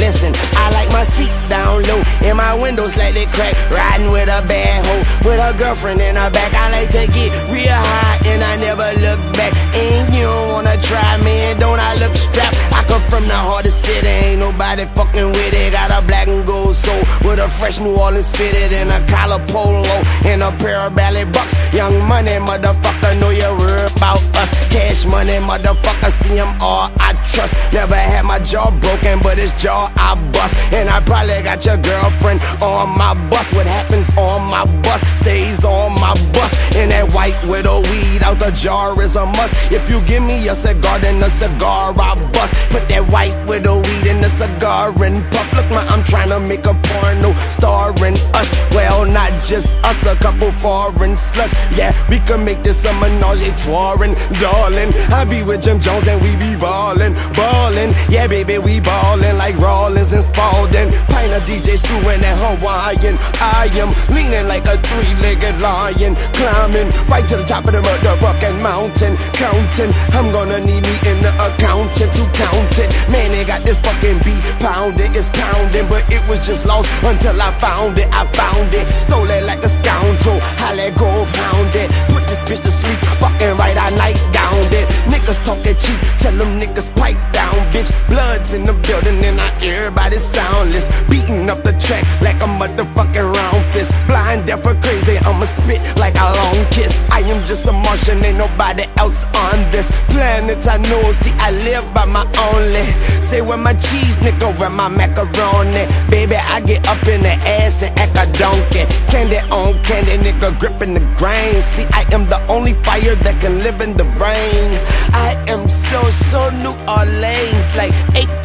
Listen, I like my seat down low and my windows slightly cracked. Riding with a bad hoe, with a girlfriend in her back. I like to get real high and I never look back. And you don't wanna try, man, don't I look strapped? I come from the hardest city, ain't nobody fucking with it. Got a black and gold soul with a fresh New Orleans fitted and a collar polo and a pair of ballet bucks. Young money, motherfucker, know you worry about us. Cash money, motherfucker, see them all I trust. Never had my jaw broken, but it's jaw I bust. And I probably got your girlfriend on my bus. What happens on my bus stays on my bus. And that white widow weed out the jar is a must. If you give me a cigar, then a cigar I bust. Put that white widow weed in the cigar and puff. Look, man, I'm trying to make a porno starring us. Well, not just us, a couple foreign sluts. Yeah, we can make this a menage a trois, darling. I be with Jim Jones and we be ballin', ballin'. Yeah, baby, we ballin' like Rollins and Spalding. Pint of DJ screwing that Hawaiian. I am leaning like a three-legged lion, climbing right to the top of the motherfucking mountain. Counting, I'm gonna need me in the accountant to count it. Man, they got this fucking beat pounded, it's pounding, but it was just lost until I found it. I found it, stole it like a scoundrel. I let go of hound it, put this bitch to sleep, fucking right, I night gowned it. Niggas talking cheap, tell them niggas pipe down, bitch. Blood's in the building and everybody's soundless, beating up the track like a motherfucking round fist. Blind, deaf or crazy, I'ma spit like a long kiss. I am just a Martian, ain't nobody else on this planet I know. See, I live by my only. Say where my cheese, nigga, where my macaroni. Baby, I get up in the ass and act a donkey. Candy on candy, nigga, gripping the grain. See, I am the only fire that can live in the brain. I am so New Orleans, like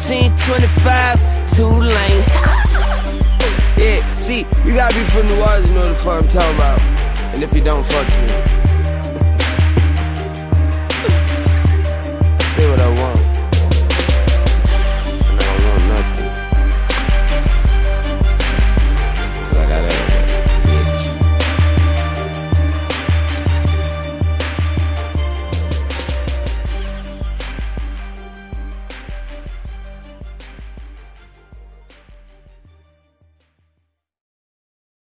1825, Tulane. Yeah, see, you gotta be from New Orleans, you know what the fuck I'm talking about. And if you don't, fuck you.